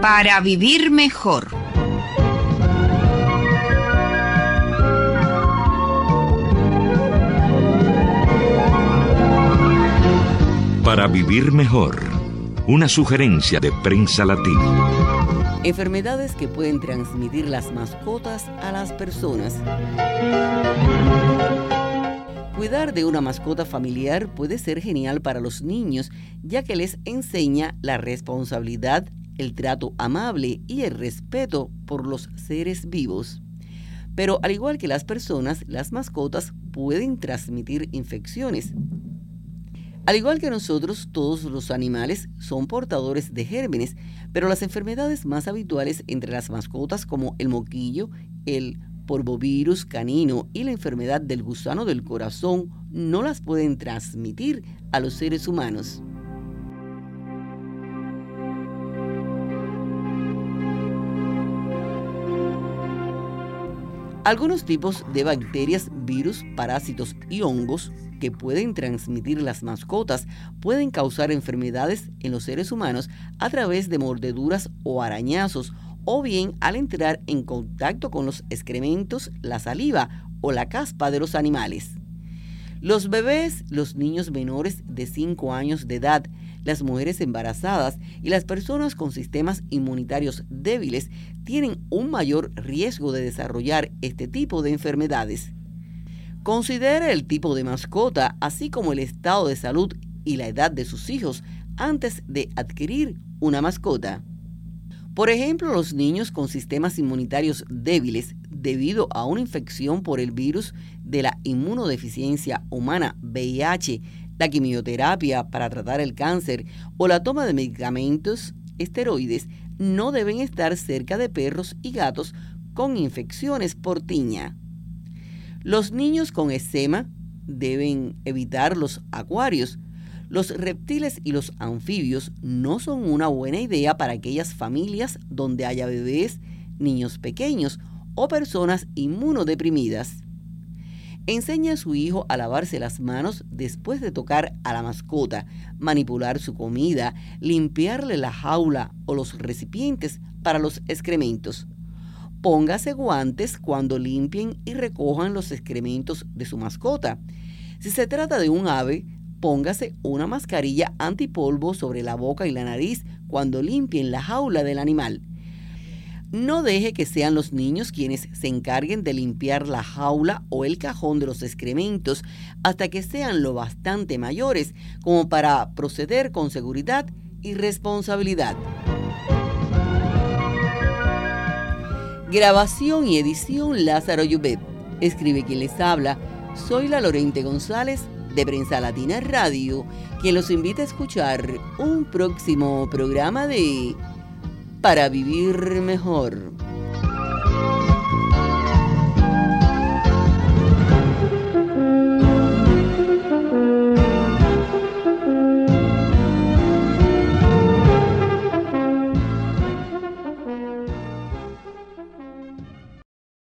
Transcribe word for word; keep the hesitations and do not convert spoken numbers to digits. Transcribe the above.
Para vivir mejor. Para vivir mejor. Una sugerencia de Prensa Latina. Enfermedades que pueden transmitir las mascotas a las personas. Cuidar de una mascota familiar puede ser genial para los niños, ya que les enseña la responsabilidad, el trato amable y el respeto por los seres vivos. Pero al igual que las personas, las mascotas pueden transmitir infecciones. Al igual que nosotros, todos los animales son portadores de gérmenes, pero las enfermedades más habituales entre las mascotas, como el moquillo, el parvovirus canino y la enfermedad del gusano del corazón, no las pueden transmitir a los seres humanos. Algunos tipos de bacterias, virus, parásitos y hongos que pueden transmitir las mascotas pueden causar enfermedades en los seres humanos a través de mordeduras o arañazos, o bien al entrar en contacto con los excrementos, la saliva o la caspa de los animales. Los bebés, los niños menores de cinco años de edad, las mujeres embarazadas y las personas con sistemas inmunitarios débiles tienen un mayor riesgo de desarrollar este tipo de enfermedades. Considere el tipo de mascota, así como el estado de salud y la edad de sus hijos antes de adquirir una mascota. Por ejemplo, los niños con sistemas inmunitarios débiles debido a una infección por el virus de la inmunodeficiencia humana V I H, la quimioterapia para tratar el cáncer o la toma de medicamentos esteroides no deben estar cerca de perros y gatos con infecciones por tiña. Los niños con eczema deben evitar los acuarios. Los reptiles y los anfibios no son una buena idea para aquellas familias donde haya bebés, niños pequeños o personas inmunodeprimidas. Enseñe a su hijo a lavarse las manos después de tocar a la mascota, manipular su comida, limpiarle la jaula o los recipientes para los excrementos. Póngase guantes cuando limpien y recojan los excrementos de su mascota. Si se trata de un ave, póngase una mascarilla antipolvo sobre la boca y la nariz cuando limpien la jaula del animal. No deje que sean los niños quienes se encarguen de limpiar la jaula o el cajón de los excrementos hasta que sean lo bastante mayores como para proceder con seguridad y responsabilidad. Grabación y edición Lázaro Yubet. Escribe quien les habla. Soy la Lorente González de Prensa Latina Radio, quien los invita a escuchar un próximo programa de Para Vivir Mejor.